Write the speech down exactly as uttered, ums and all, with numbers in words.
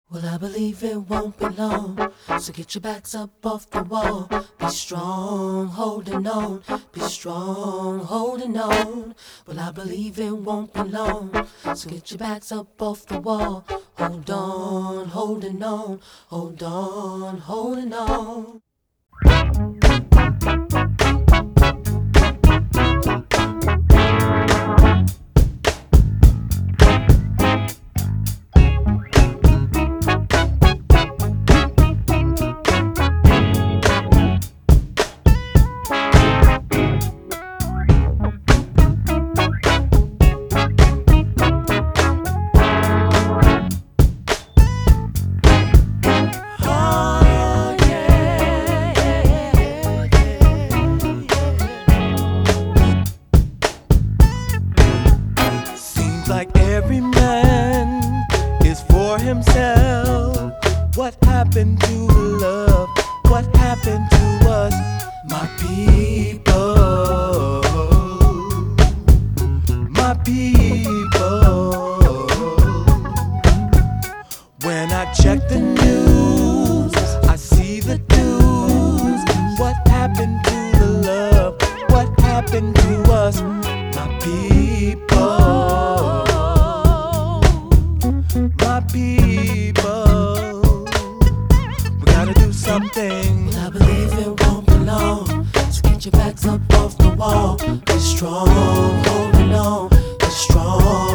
Well, I believe it won't be long, so get your backs up off the wall. Be strong, holding on, be strong, holding on. Well, I believe it won't be long, so get your backs up off the wall. Hold on, holding on, hold on, holding on. Like every man is for himself. What happened to the love? What happened to us, my people? My people. When I check the news, I see the news. What happened to the love? What happened to us, my people? My people, we gotta do something. Well, I believe it won't be long, so get your backs up off the wall. Be strong, holding on, be strong.